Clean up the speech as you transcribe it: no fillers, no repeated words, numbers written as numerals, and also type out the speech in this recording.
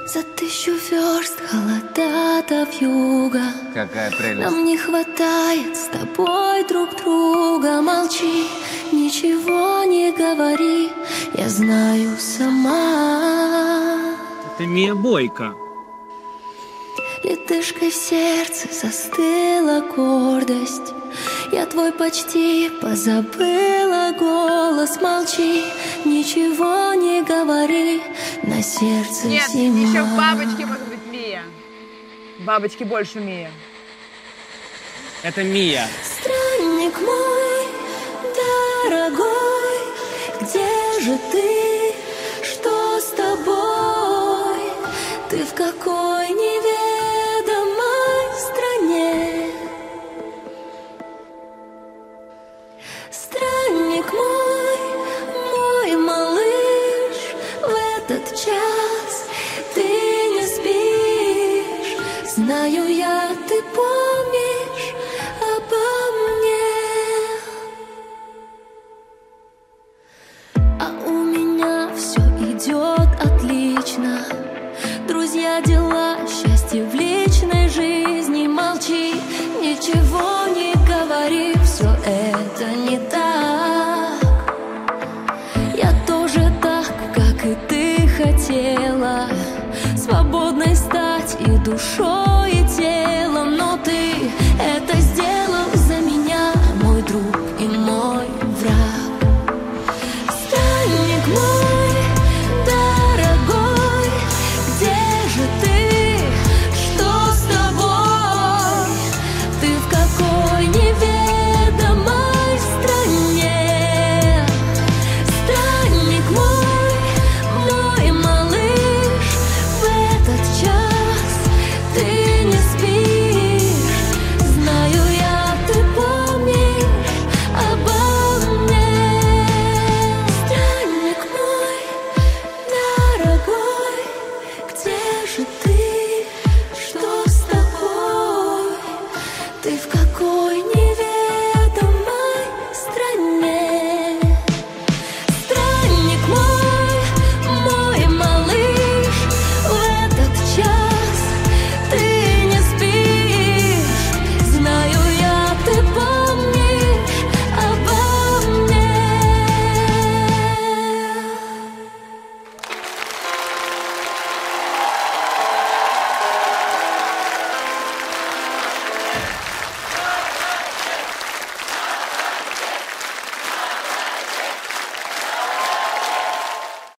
За 1000 верст холода до вьюга. Какая прелесть. Нам не хватает с тобой друг друга. Молчи, ничего не говори, я знаю сама. Это Мия Бойко. Ледышкой в сердце застыла гордость. Я твой почти позабыла голос. Молчи, ничего не говори, на сердце Нет, зима. еще бабочки, может быть, Мия. Бабочки больше Мия. Это Мия. Странник мой, дорогой, где же ты? Что с тобой? Ты в какой неведомой стране? Странник мой малыш, в этот час ты не спишь. Знаю я, ты помнишь обо мне. А у меня все идет отлично. Друзья, дела, счастье в личной жизни. Молчи, ничего не говори, все это не так. Я тоже так, как и ты хотела, свободной стать и душой